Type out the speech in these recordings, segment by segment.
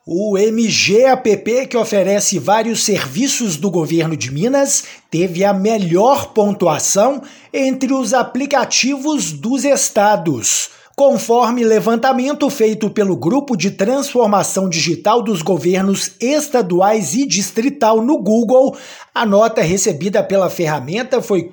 O MGApp, que oferece vários serviços do governo de Minas, teve a melhor pontuação entre os aplicativos dos estados. Conforme levantamento feito pelo Grupo de Transformação Digital dos Governos Estaduais e Distrital no Google, a nota recebida pela ferramenta foi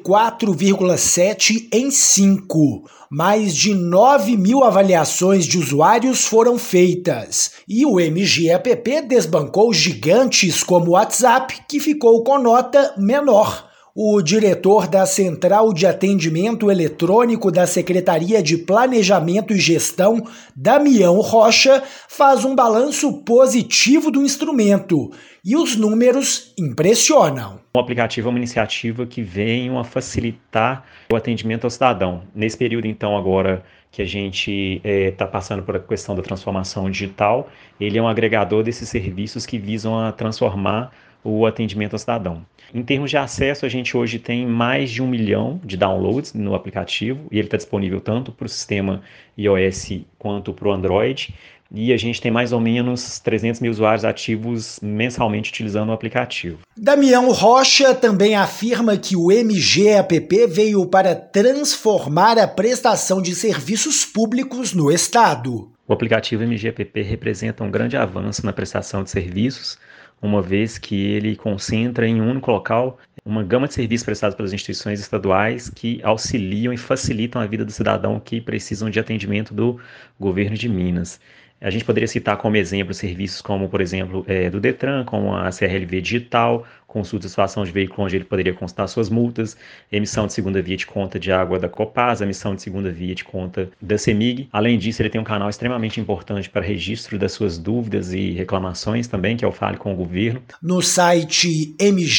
4,7 em 5. Mais de 9.000 avaliações de usuários foram feitas. E o MGApp desbancou gigantes como o WhatsApp, que ficou com nota menor. O diretor da Central de Atendimento Eletrônico da Secretaria de Planejamento e Gestão, Damião Rocha, faz um balanço positivo do instrumento e os números impressionam. O aplicativo é uma iniciativa que vem a facilitar o atendimento ao cidadão. Nesse período, então, agora que a gente está passando por a questão da transformação digital, ele é um agregador desses serviços que visam a transformar o atendimento ao cidadão. Em termos de acesso, a gente hoje tem mais de 1 milhão de downloads no aplicativo e ele está disponível tanto para o sistema iOS quanto para o Android. E a gente tem mais ou menos 300 mil usuários ativos mensalmente utilizando o aplicativo. Damião Rocha também afirma que o MGApp veio para transformar a prestação de serviços públicos no Estado. O aplicativo MGApp representa um grande avanço na prestação de serviços, uma vez que ele concentra em um único local uma gama de serviços prestados pelas instituições estaduais que auxiliam e facilitam a vida do cidadão que precisam de atendimento do governo de Minas. A gente poderia citar como exemplo serviços como, por exemplo, do Detran, como a CRLV Digital, consulta de situação de veículo onde ele poderia consultar suas multas, emissão de segunda via de conta de água da Copasa, emissão de segunda via de conta da CEMIG. Além disso, ele tem um canal extremamente importante para registro das suas dúvidas e reclamações também, que é o Fale com o Governo. No site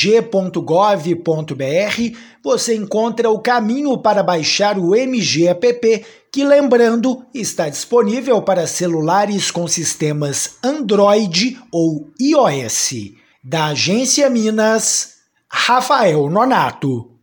mg.gov.br, você encontra o caminho para baixar o MGApp, que, lembrando, está disponível para celulares com sistemas Android ou iOS. Da Agência Minas, Rafael Nonato.